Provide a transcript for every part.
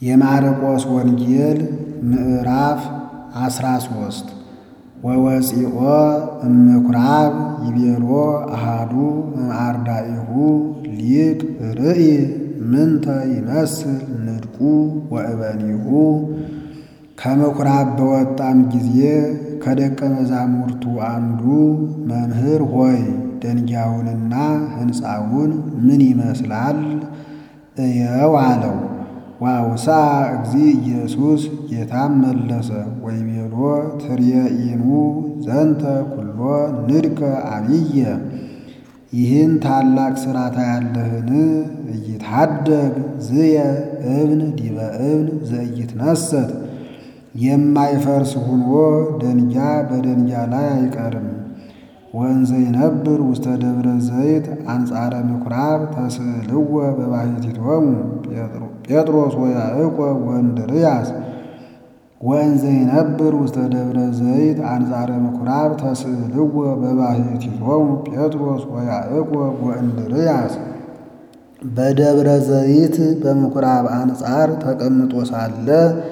የማርቆስ ወንጌል ምዕራፍ 13 ወወፂኦ እምኵራብ ይቤሎ አሐዱ እምአርዳኢሁ ሊቅ ርእይ ምንተ ይመስል ንድቁ ወእበኒሁ። ከምኵራብ በወጣም ጊዜ ከደቀ መዛሙርቱ አንዱ መምህር ሆይ ደንጊያውንና ሕንፃውን ምን ይመስላል እየው አለው። ዋውሳ እግዚእ ኢየሱስ ጌታም መለሰ ወይቤሎ ትርየኢኑ ዘንተ ኩሎ ንድቀ አብየ። ይህን ታላቅ ሥራ ታያለህን? ኢይትሐደግ ዝየ እብን ዲበ እብን ዘኢይትነሰት። የማይፈርስ ሆኖ ደንጊያ በደንጊያ ላይ አይቀርም። ወእንዘ ይነብር ውስተ ደብረ ዘይት አንጻረ ምኵራብ ተስእልዎ በባሕቲቶሙ ጴጥሮስ ወያዕቆብ ወእንድርያስ። ወእንዘ ይነብር ውስተ ደብረ ዘይት አንጻረ ምኵራብ ተስእልዎ በባሕቲቶሙ ጴጥሮስ ወያዕቆብ ወእንድርያስ። በደብረ ዘይት በምኵራብ አንጻር ተቀምጦ ሳለ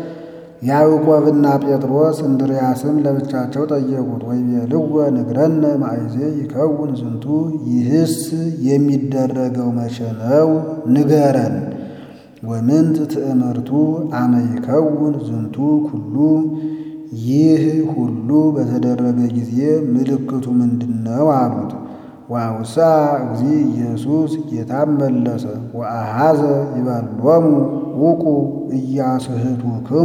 ያዕቆብና ጴጥሮስ እንድርያስም ለብቻቸው ጠየቁት። ወይቤልዎ ንግረነ ማእዜ ይከውን ዝንቱ። ይህስ የሚደረገው መቼ ነው? ንገረን። ወምንት ትእምርቱ አመ ይከውን ዝንቱ ኩሉ። ይህ ሁሉ በተደረገ ጊዜ ምልክቱ ምንድነው? አሉት። ዋውሳ እግዚእ ኢየሱስ ጌታም መለሰ ወአኀዘ ይቤሎሙ ውቁ ኢያስሕቱክሙ።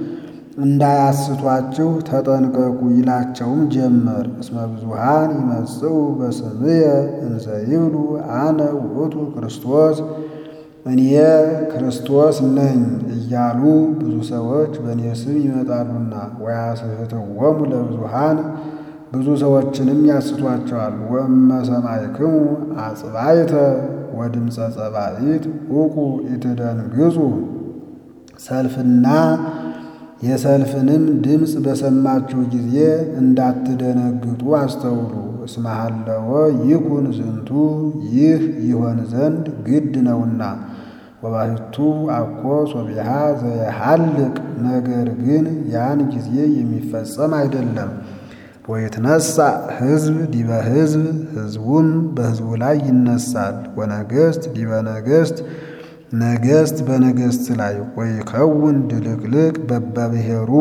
እንዳያስቷችሁ ተጠንቀቁ ይላቸውም ጀመር። እስመ ብዙኃን ይመጽኡ በስምየ እንዘ ይብሉ አነ ውእቱ ክርስቶስ። እኔ ክርስቶስ ነኝ እያሉ ብዙ ሰዎች በእኔ ስም ይመጣሉና። ወያስሕትዎሙ ለብዙኃን ብዙ ሰዎችንም ያስቷቸዋል። ወእመ ሰማዕክሙ አጽባይተ ወድምፀ ጸባኢት ውቁ ኢትደንግጹ። ሰልፍና የሰልፍንም ድምፅ በሰማችሁ ጊዜ እንዳትደነግጡ አስተውሉ። እስመ ሀለወ ይኩን ዝንቱ። ይህ ይሆን ዘንድ ግድ ነውና። ወባሕቱ አኮ ሶቢሃ ዘየሐልቅ። ነገር ግን ያን ጊዜ የሚፈጸም አይደለም። ወይትነሣ ሕዝብ ዲበ ሕዝብ። ሕዝቡም በሕዝቡ ላይ ይነሳል። ወነገሥት ዲበ ነገሥት። ነገሥት በነገሥት ላይ። ወይከውን ድልቅልቅ በበብሔሩ።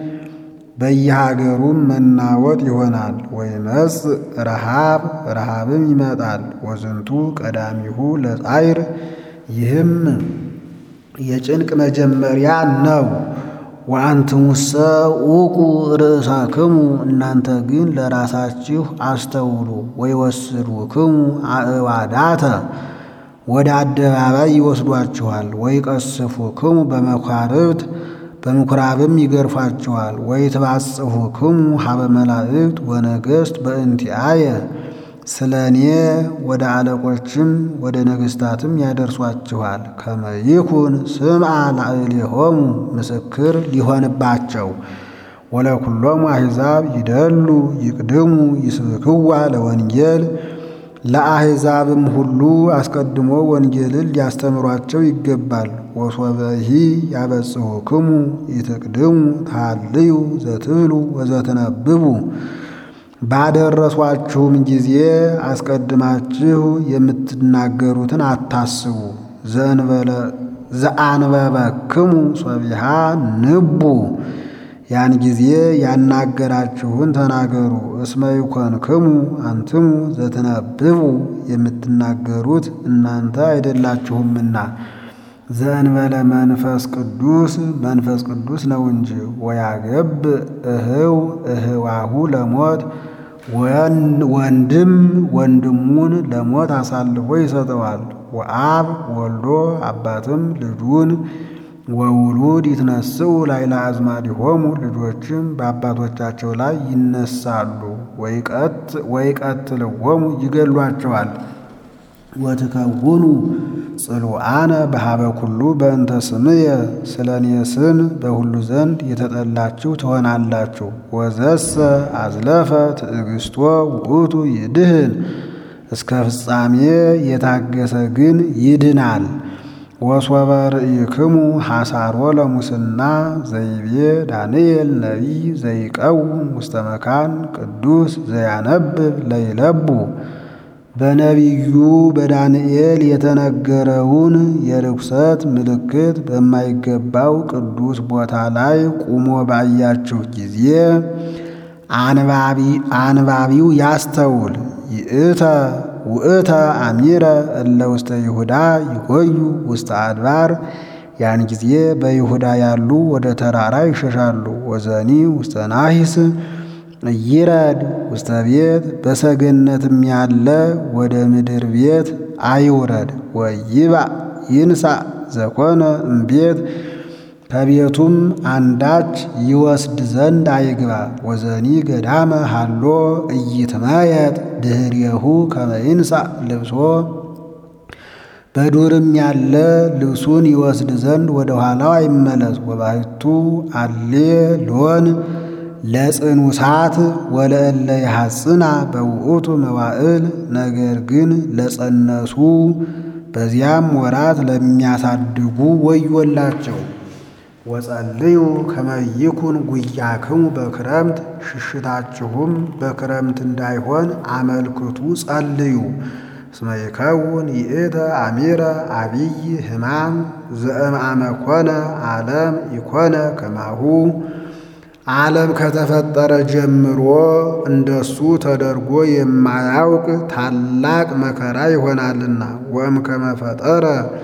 በየሀገሩም መናወጥ ይሆናል። ወይመጽእ ረሃብ ረሃብም ይመጣል። ወዝንቱ ቀዳሚሁ ለጻዕር። ይህም የጭንቅ መጀመሪያ ነው። ወአንትሙሰ ውቁ ርእሳክሙ። እናንተ ግን ለራሳችሁ አስተውሉ። ወይወስዱክሙ አዕዋዳተ። ወደ አደባባይ ይወስዷችኋል። ወይቀስፉክሙ በመኳርብት። በምኵራብም ይገርፏችኋል። ወይትባጽሑክሙ ሀበ መላእክት ወነገሥት በእንቲአየ። ስለ እኔ ወደ አለቆችም ወደ ነገሥታትም ያደርሷችኋል። ከመ ይኩን ስምዐ ላዕሌሆሙ። ምስክር ሊሆንባቸው። ወለኵሎሙ አሕዛብ ይደሉ ይቅድሙ ይስብክዋ ለወንጌል። ለአሕዛብም ሁሉ አስቀድሞ ወንጌልን ሊያስተምሯቸው ይገባል። ወሶበሂ ያበጽሑክሙ ይትቅድሙ ታልዩ ዘትብሉ ወዘትነብቡ። ባደረሷችሁም ጊዜ አስቀድማችሁ የምትናገሩትን አታስቡ። ዘአንበበክሙ ሶቢሃ ንቡ። ያን ጊዜ ያናገራችሁን ተናገሩ። እስመ ይኮንክሙ አንትሙ ዘትነብቡ። የምትናገሩት እናንተ አይደላችሁምና ዘእንበለ መንፈስ ቅዱስ። መንፈስ ቅዱስ ነው እንጂ። ወያገብ እህው እህዋሁ ለሞት። ወንድም ወንድሙን ለሞት አሳልፎ ይሰጠዋል። ወአብ ወልዶ አባትም ልጁን። ወውሉድ ይትነስኡ ላዕለ አዝማዲሆሙ። ልጆችም በአባቶቻቸው ላይ ይነሳሉ። ወይቀትልዎሙ ይገሏቸዋል። ወትከውኑ ጽሉዓነ በሀበ ኩሉ በእንተ ስምየ። ስለ እኔ ስም በሁሉ ዘንድ የተጠላችሁ ትሆናላችሁ። ወዘሰ አዝለፈ ትዕግሥቶ ውእቱ ይድህን። እስከ ፍጻሜ የታገሰ ግን ይድናል። ወሶበ ርኢክሙ ሐሳሮ ለሙስና ዘይቤ ዳንኤል ነቢይ ዘይቀውም ውስተ መካን ቅዱስ ዘያነብብ ለይለቡ በነቢዩ በዳንኤል የተነገረውን የርኩሰት ምልክት በማይገባው ቅዱስ ቦታ ላይ ቁሞ ባያችሁ ጊዜ አንባቢው ያስተውል። ውእተ አሚረ እለ ውስተ ይሁዳ ይቆዩ ውስተ አድባር ያን ጊዜ በይሁዳ ያሉ ወደ ተራራ ይሸሻሉ። ወዘኒ ውስተ ናሂስ ይረድ ውስተ ቤት በሰገነትም ያለ ወደ ምድር ቤት አይውረድ። ወይባእ ይንሣእ ዘኮነ እምቤት ከቤቱም አንዳች ይወስድ ዘንድ አይግባ። ወዘኒ ገዳመ ሃሎ ኢይትመየጥ ድኅሬሁ ከመ ይንሣእ ልብሶ በዱርም ያለ ልብሱን ይወስድ ዘንድ ወደ ኋላው አይመለስ። ወባሕቱ አሌ ሎን ለጽኑሳት ወለእለ ይሐጽና በውእቱ መዋዕል ነገር ግን ለጸነሱ በዚያም ወራት ለሚያሳድጉ ወዮላቸው። ወጸልዩ ከመ ይኩን ጉያክሙ በክረምት ሽሽታችሁም በክረምት እንዳይሆን አመልክቱ ጸልዩ። እስመ ይከውን ይእተ አሚረ አብይ ሕማም ዘእምአመ ኮነ ዓለም ኢኮነ ከማሁ ዓለም ከተፈጠረ ጀምሮ እንደሱ ተደርጎ የማያውቅ ታላቅ መከራ ይሆናልና። ወእምከመ ፈጠረ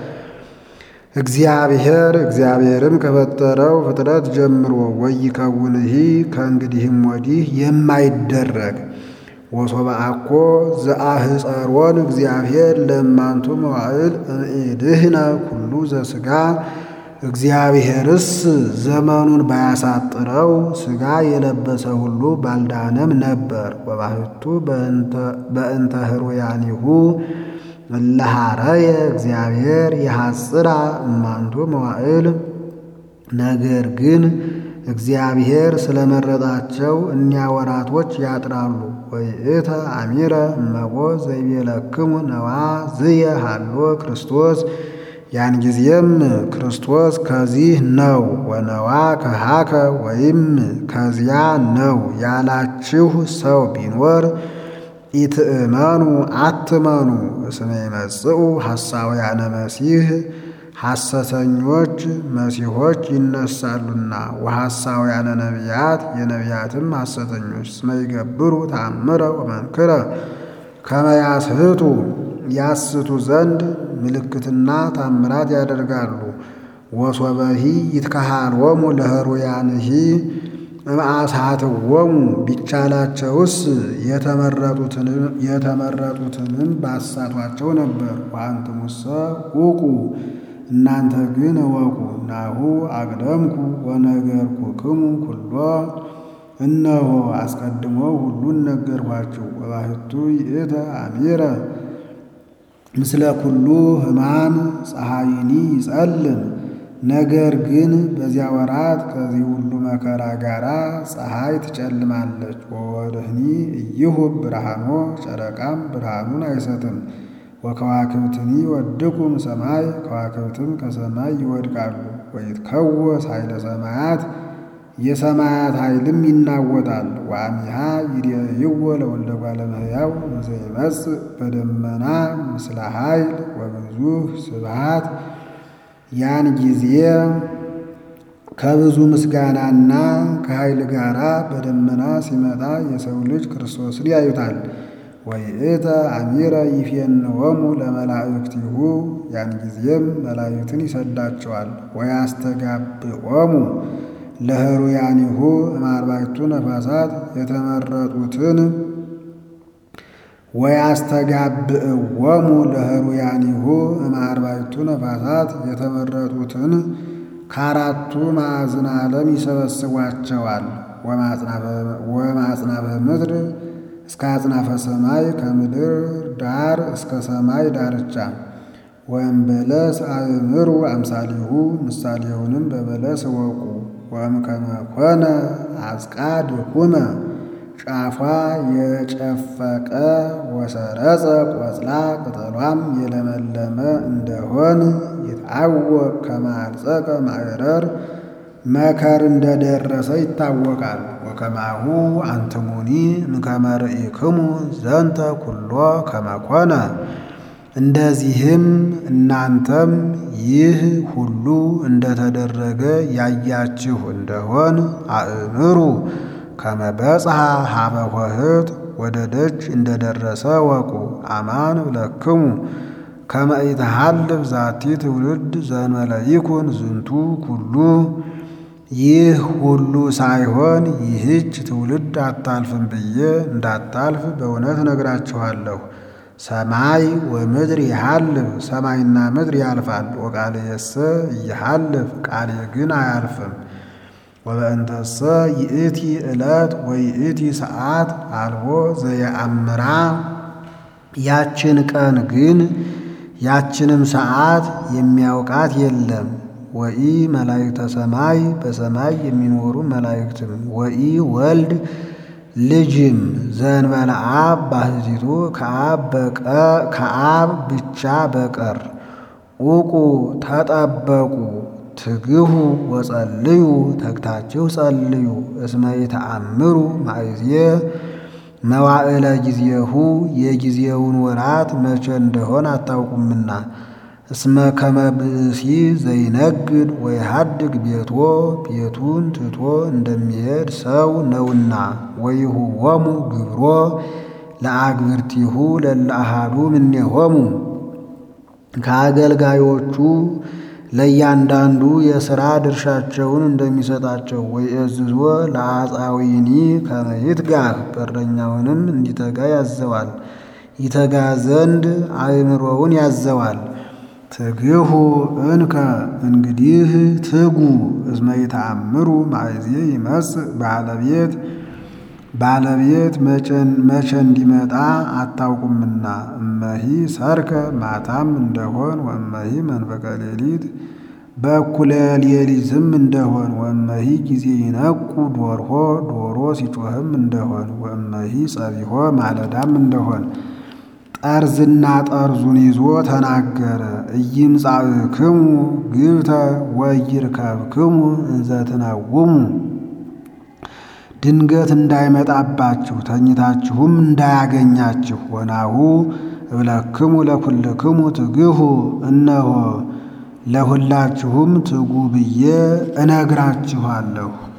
እግዚአብሔርም ከፈጠረው ፍጥረት ጀምሮ ወይከውንሂ ከእንግዲህም ወዲህ የማይደረግ ወሶበ አኮ ዘአህፀሮን እግዚአብሔር ለእማንቱ መዋዕል እምኢድህነ ኩሉ ዘሥጋ እግዚአብሔርስ ዘመኑን ባያሳጥረው ሥጋ የለበሰ ሁሉ ባልዳነም ነበር። ወባሕቱ በእንተ ሕሩያኒሁ እለሃረየ እግዚአብሔር የሐጽራ እማንቱ መዋዕል ነገር ግን እግዚአብሔር ስለመረጣቸው እኒያ ወራቶች ያጥራሉ። ወይእተ አሚረ እመቦ ዘይቤለክሙ ነዋ ዝየ ሃሎ ክርስቶስ ያን ጊዜም ክርስቶስ ከዚህ ነው ወነዋ ከሃከ ወይም ከዚያ ነው ያላችሁ ሰው ቢኖር ኢትእመኑ አትመኑ። እስመ ይመጽኡ ሐሳውያነ መሲሕ ሐሰተኞች መሲሖች ይነሳሉና ወሐሳውያነ ነቢያት የነቢያትም ሐሰተኞች እስመ ይገብሩ ተአምረ ወመንክረ ከመ ያስሕቱ ያስቱ ዘንድ ምልክትና ታምራት ያደርጋሉ። ወሶበሂ ይትከሃሎሙ ለሕሩያንሂ እምአስሐትዎሙ ቢቻላቸውስ የተመረጡትንም ባሳቷቸው ነበር። ወአንትሙሰ ውቁ እናንተ ግን እወቁ። ናሁ አቅደምኩ ወነገርኩክሙ ኩሎ እነሆ አስቀድሞ ሁሉን ነገርኋችሁ። ወባሕቱ ይእተ አሚረ ምስለ ኩሉ ሕማም ፀሐይኒ ይጸልም ነገር ግን በዚያ ወራት ከዚህ ሁሉ መከራ ጋር ፀሐይ ትጨልማለች። ወወርኅኒ ኢይሁብ ብርሃኖ ጨረቃም ብርሃኑን አይሰጥም። ወከዋክብትኒ ወድቁም ሰማይ ከዋክብትም ከሰማይ ይወድቃሉ። ወይትከወስ ኃይለ ሰማያት የሰማያት ኃይልም ይናወጣል። ወአሚሃ ይሬይዎ ለወልደ እጓለ እመሕያው እንዘይመጽእ በደመና ምስለ ኃይል ወብዙሕ ስብሐት ያን ጊዜ ከብዙ ምስጋናና ከኃይል ጋራ በደመና ሲመጣ የሰው ልጅ ክርስቶስን ያዩታል። ወይእተ አሚረ ይፌንዎሙ ለመላእክቲሁ ያን ጊዜም መላእክትን ይሰዳቸዋል። ወያስተጋብኦሙ ለሕሩያኒሁ እምአርባዕቱ ነፋሳት የተመረጡትን ወያስተጋብእዎሙ ለሕሩያኒሁ እምአርባዕቱ ነፋሳት የተመረጡትን ከአራቱ ማዕዝነ ዓለም ይሰበስቧቸዋል። ወማጽናፈ ምድር እስከ አጽናፈ ሰማይ ከምድር ዳር እስከ ሰማይ ዳርቻ። ወእምበለስ አእምሩ አምሳሊሁ ምሳሌውንም በበለስ እወቁ። ወእምከመ ኮነ አጽቃድኩመ ጫፏ የጨፈቀ ወሰረጸ ቆጽላ ቅጠሏም የለመለመ እንደሆን ይትዐወቅ ከመ አልጸቀ ማዕረር መከር እንደደረሰ ይታወቃል። ወከማሁ አንትሙኒ እምከመ ርኢክሙ ዘንተ ኩሎ ከመ ኮነ እንደዚህም እናንተም ይህ ሁሉ እንደተደረገ ያያችሁ እንደሆን አእምሩ ከመ በጽሐ ሀበ ኆኅት ወደ ደጅ እንደደረሰ ወቁ። አማን እብለክሙ ከመ ኢትሐልፍ ዛቲ ትውልድ ዘእንበለ ይኩን ዝንቱ ኩሉ ይህ ሁሉ ሳይሆን ይህች ትውልድ አታልፍም ብዬ እንዳታልፍ በእውነት እነግራችኋለሁ። ሰማይ ወምድር ይሐልፍ ሰማይና ምድር ያልፋል። ወቃልየሰ ኢይሐልፍ ቃሌ ግን አያልፍም። ወበእንተሰ ይእቲ ዕለት ወይእቲ ሰዓት አልቦ ዘየአምራ ያችን ቀን ግን ያችንም ሰዓት የሚያውቃት የለም። ወኢ መላእክተ ሰማይ በሰማይ የሚኖሩ መላእክትም ወኢ ወልድ ልጅም ዘእንበለ አብ ባሕቲቱ ከአብ ብቻ በቀር ዑቁ ተጠበቁ ትግሁ ወጸልዩ ተግታችሁ ጸልዩ እስመ ይተአምሩ ማእዜ መዋዕለ ጊዜሁ የጊዜውን ወራት መቼ እንደሆን አታውቁምና። እስመ ከመ ብእሲ ዘይነግድ ወይሃድግ ቤቶ ቤቱን ትቶ እንደሚሄድ ሰው ነውና። ወይሁቦሙ ግብሮ ለአግብርቲሁ ለእለ አሐዱ እምኔሆሙ ከአገልጋዮቹ ለእያንዳንዱ የሥራ ድርሻቸውን እንደሚሰጣቸው። ወይእዝዞ ለአጻዊኒ ከመ ይትጋህ በረኛውንም እንዲተጋ ያዘዋል። ይተጋ ዘንድ አእምሮውን ያዘዋል። ትግሁ እንከ እንግዲህ ትጉ እስመ ይተአምሩ ማእዜ ይመጽእ ባለቤት መቼ እንዲመጣ አታውቁምና። እመሂ ሰርከ ማታም እንደሆን ወእመሂ መንፈቀ ሌሊት በእኩለ ሌሊትም እንደሆን ወእመሂ ጊዜ ይነቁ ዶርሆ ዶሮ ሲጮህም እንደሆን ወእመሂ ጸቢሖ ማለዳም እንደሆን ጠርዝና ጠርዙን ይዞ ተናገረ። ኢይምጻእክሙ ግብተ ወኢይርከብክሙ እንዘ ትነውሙ ድንገት እንዳይመጣባችሁ ተኝታችሁም እንዳያገኛችሁ። ወናሁ እብለክሙ ለኩልክሙ ትግሁ እነሆ ለሁላችሁም ትጉ ብዬ እነግራችኋለሁ።